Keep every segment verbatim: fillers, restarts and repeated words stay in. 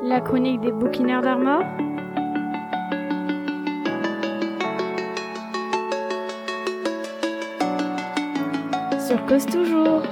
La chronique des bouquinaires d'Armor. Sur Cause Toujours.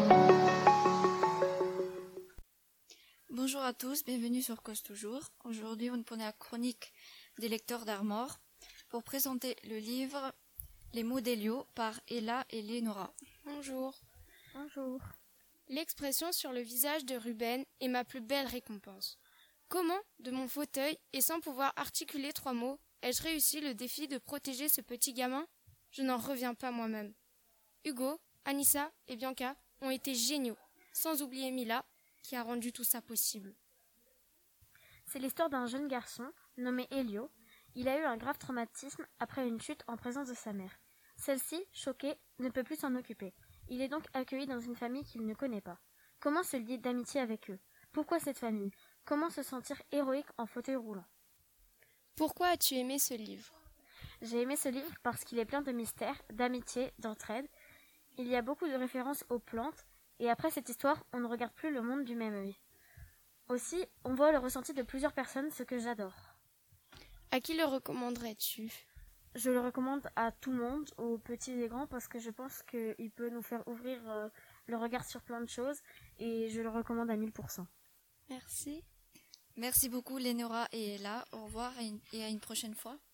Bonjour à tous, bienvenue sur Cause Toujours. Aujourd'hui, on prenait la chronique des lecteurs d'Armor pour présenter le livre Les mots d'Elio par Ella et Lénora. Bonjour. Bonjour. L'expression sur le visage de Ruben est ma plus belle récompense. Comment, de mon fauteuil et sans pouvoir articuler trois mots, ai-je réussi le défi de protéger ce petit gamin? Je n'en reviens pas moi-même. Hugo, Anissa et Bianca ont été géniaux, sans oublier Mila, qui a rendu tout ça possible. C'est l'histoire d'un jeune garçon nommé Elio. Il a eu un grave traumatisme après une chute en présence de sa mère. Celle-ci, choquée, ne peut plus s'en occuper. Il est donc accueilli dans une famille qu'il ne connaît pas. Comment se lier d'amitié avec eux? Pourquoi cette famille? Comment se sentir héroïque en fauteuil roulant? Pourquoi as-tu aimé ce livre? J'ai aimé ce livre parce qu'il est plein de mystères, d'amitié, d'entraide. Il y a beaucoup de références aux plantes, et après cette histoire, on ne regarde plus le monde du même œil. Aussi, on voit le ressenti de plusieurs personnes, ce que j'adore. À qui le recommanderais-tu? Je le recommande à tout le monde, aux petits et grands, parce que je pense qu'il peut nous faire ouvrir euh, le regard sur plein de choses, et je le recommande à mille pour cent. Merci. Merci beaucoup Lénora et Ella, au revoir et à une prochaine fois.